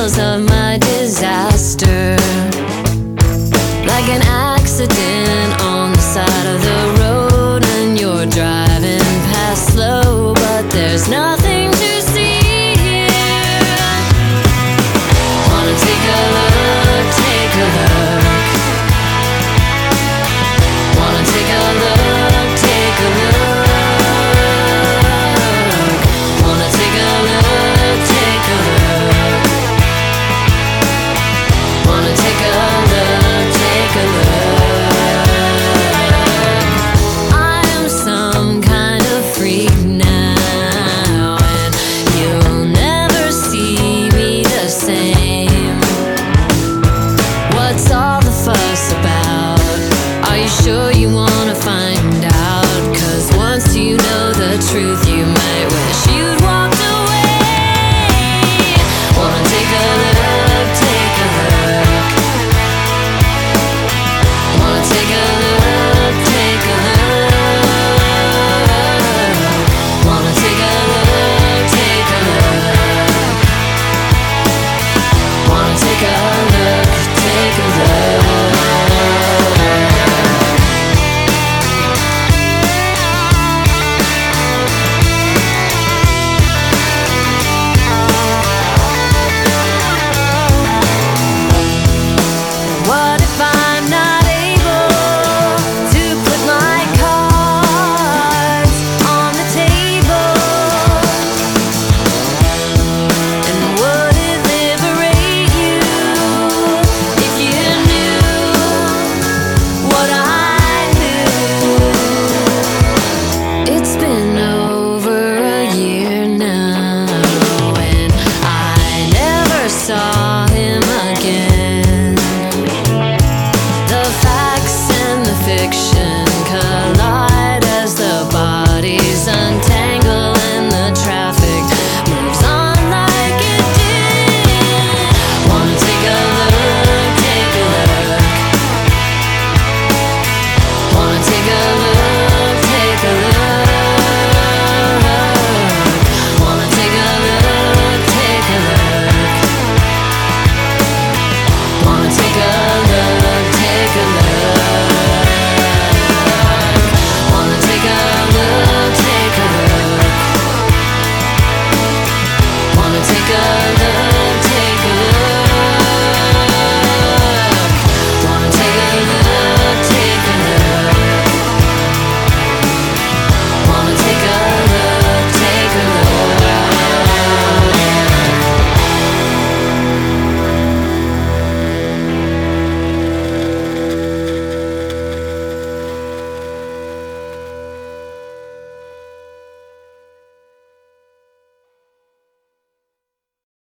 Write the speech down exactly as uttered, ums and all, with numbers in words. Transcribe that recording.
tales of my disaster, like an accident on the side of the road, and you're driving past slow, but there's nothing to see here. Wanna take a look, take a look. Wanna take a look, take a look. Wanna take a look, take a look. Wanna take a look, take a look. I am some kind of freak now, and you'll never see me the same. What's all the fuss about? Are you sure you wanna find out? 'Cause once you know the truth, you might wish you'd walked away. Wanna take a look, take a look. Wanna take a look, take a look. Wanna take a look, take a look. Wanna take a look, take a look. What if I'm not able to put my cards on the table? And would it liberate you if you knew what I knew? It's been over a year now, and I never saw